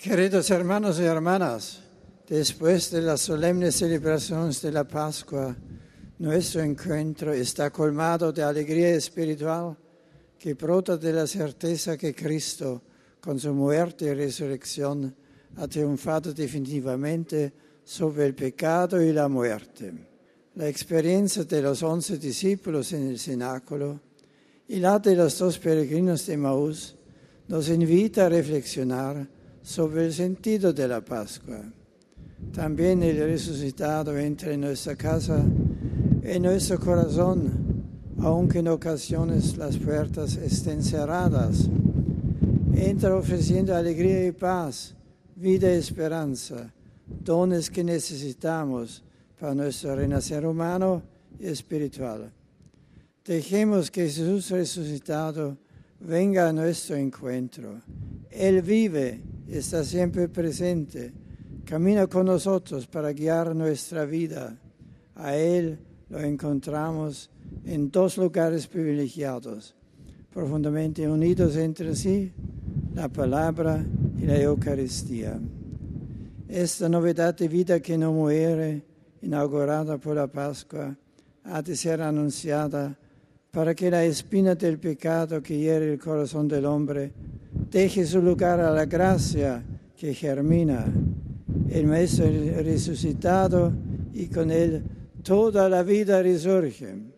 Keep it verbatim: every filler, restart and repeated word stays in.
Queridos hermanos y hermanas, después de las solemnes celebraciones de la Pascua, nuestro encuentro está colmado de alegría espiritual que brota de la certeza que Cristo, con su muerte y resurrección, ha triunfado definitivamente sobre el pecado y la muerte. La experiencia de los once discípulos en el cenáculo y la de los dos peregrinos de Emaús nos invita a reflexionar sobre el sentido de la Pascua. También el resucitado entra en nuestra casa, en nuestro corazón, aunque en ocasiones las puertas estén cerradas. Entra ofreciendo alegría y paz, vida y esperanza, dones que necesitamos para nuestro renacer humano y espiritual. Dejemos que Jesús resucitado venga a nuestro encuentro. Él vive, está siempre presente, camina con nosotros para guiar nuestra vida. A Él lo encontramos en dos lugares privilegiados, profundamente unidos entre sí, la palabra y la Eucaristía. Esta novedad de vida que no muere, inaugurada por la Pascua, ha de ser anunciada para que la espina del pecado que hiere el corazón del hombre deje su lugar a la gracia que germina. El Maestro resucitado y con él toda la vida resurge.